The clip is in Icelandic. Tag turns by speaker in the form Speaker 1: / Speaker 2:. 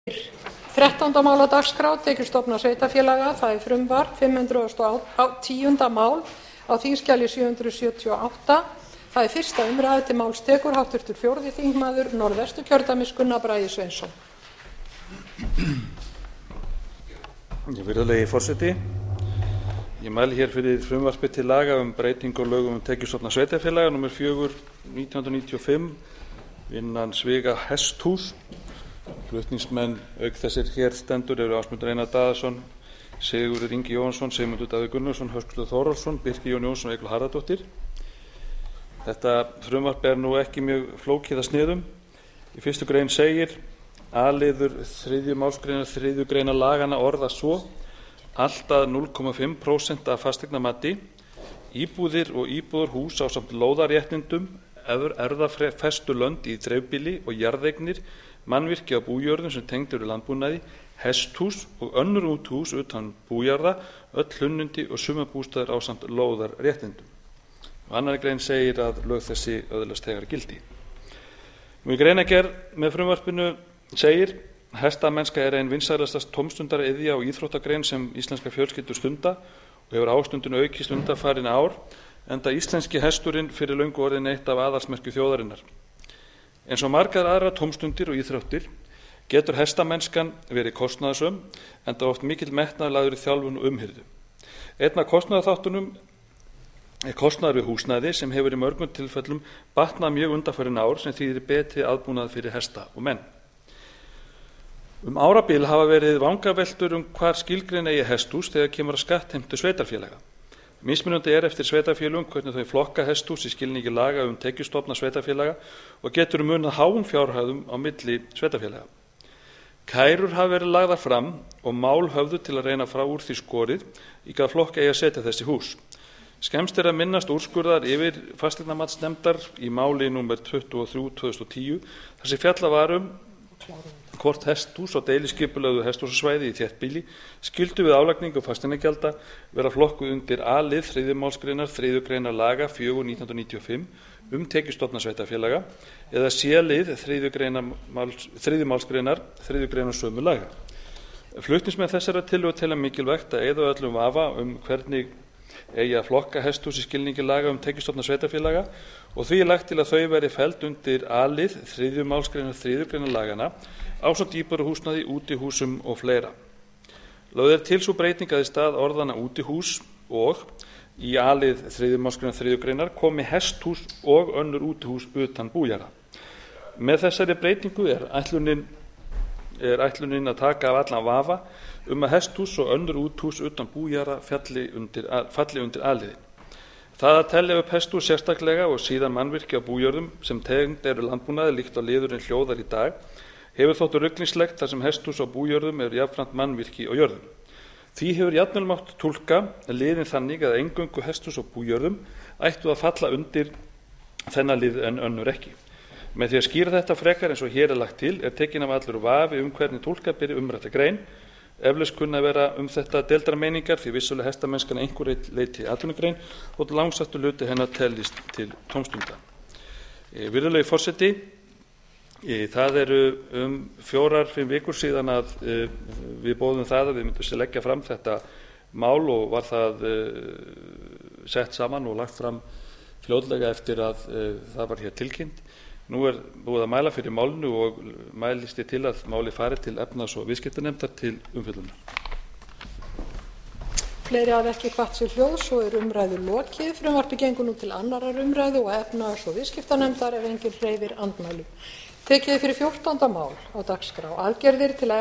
Speaker 1: 13. mál á dagskrá tekjustofnar sveitarfélaga. Það er frumvarp 510. mál á þingskjali 778. Það er fyrsta umræða. Til máls tekur háttvirtur 4. þingmaður Norðvesturkjördæmis Gunnar Bragi Sveinsson.
Speaker 2: Virðulegi forseti, ég mæli hér fyrir frumvarpi til laga breytingu á lögum tekjustofna sveitarfélaga númer 4/1995 innan sviga hesthús. Flutningsmenn auk þessir hér stendur eru Ásmundur Einar Daðason, Sigurður Ingi Jóhannsson, Sigmundur Davíð Gunnlaugsson, Höskuldur Þórhallsson, Birkir Jón Jónsson og Eygló Harðardóttir. Þetta frumvarp er nú ekki mjög flókið að sniðum. Í 1. grein segir: A-liður 3. málsgreinar 3. greinar laganna orðast svo: allt að 0,5% af fasteignamati, íbúðir og íbúðarhús ásamt lóðarréttindum, erfðafestulönd í dreifbýli og jarðeignir, mannvirki á bújörðum sem tengd eru landbúnaði, hesthús og önnur útihús utan bújarða, öll hlunnindi og sumarbústaðir ásamt lóðarréttindum. Og 2. grein segir að lög þessi öðlast þegar gildi. Í greinargerð með frumvarpinu segir: hestamennska er ein vinsælasta tómstundariðja og íþróttagrein sem íslenskar fjölskyldur stunda og hefur ástundin aukist undanfarin ár, enda íslenski hesturinn fyrir löngu orðinn eitt af aðalsmerkjum þjóðarinnar. Eins og margar aðrar tómstundir og íþróttir getur hestamennskan verið kostnaðarsöm, enda oft mikill metnaður lagður í þjálfun og umhirðu. Einn af kostnaðarþáttunum er kostnaður við húsnæði sem hefur í mörgum tilfellum batnað mjög undanfarin ár, sem þýðir betri aðbúnað fyrir hesta og menn. Árabil hafa verið vangaveltur hvar skilgreina eigi hesthús þegar kemur að skattheimtu sveitarfélaga. Mismunandi er eftir sveitarfélögum hvernig þau flokka hesthús í skilningi laga tekjustofna sveitarfélaga og getur munað háum fjárhæðum á milli sveitarfélaga. Kærur hafa verið lagðar fram og mál höfðu til að reyna frá úr því skorið í hvaða flokk eigi að setja þessi hús. Skemmst er að minnast úrskurðar yfir fasteignamatsnefndar í máli númer 23/2010 þar sem fjallað var hvort hesthús á deiliskipulögðu hesthúsasvæði í þéttbýli skyldu við álagningu fasteignagjalda vera flokkuð undir A-lið 3. málsgreinar 3. greinar laga 4/1995 tekjustofna sveitarfélaga eða C-lið 3. málsgreinar 3. greinar sömu laga. Flutningsmenn þessara tillögu telja mikilvægt að eyða öllum vafa hvernig eigi að flokka hesthús í skilningi laga tekjustofna sveitarfélaga og því er lagt til að þau verði felld undir A-lið 3. málsgreinar 3. greinar laganna ásamt íbúðarhúsnæði, útihúsum og fleira. Lögð er til sú breyting að í stað orðanna útihús og í A-lið 3. málsgreinar 3. greinar komi hesthús og önnur útihús utan bújarða. Með þessari breytingu er ætlunin að taka af allan vafa að hesthús og önnur útihús utan bújarða falli undir A-liðinn. Það að telja upp hesthús sérstaklega og síðan mannvirki á bújörðum sem tengd eru landbúnaði líkt á liðurinn hljóðar í dag hefur þótt ruglingslegt þar sem hesthús á bújörðum eru jafnframt mannvirki á jörðum. Því hefur jafnvel mátt túlka liðinn þannig að eingöngu hesthús á bújörðum ættu að falla undir þennan lið en önnur ekki. Með því að skýra þetta frekar eins og hér er lagt til er tekin af allur vafi hvernig túlka beri umrædda grein. Eflaust kunna að vera þetta deildar meiningar því vissulega hestamennskan að einhverju leyti atvinnugrein og langstærstur hluti hennar teljist til tómstunda. Virðulegi forseti, það eru 4-5 vikur síðan að við boðum það að við myndum leggja fram þetta mál og var það sett saman og lagt fram fljótlega eftir að það var hér tilkynnt. Nú er búið að mæla fyrir málinu og mælist ég til að máli fari til efnahags- og viðskiptanefndar til umfjöllunar.
Speaker 1: Fleiri hafa ekki hvatt sér hljóðs og umræðu lokið. Frumvarpið gengur nú til 2. umræðu og efnahags- og viðskiptanefndar ef enginn hreyfir andmælum. Tekið fyrir 14. mál á dagskrá: aðgerðir til að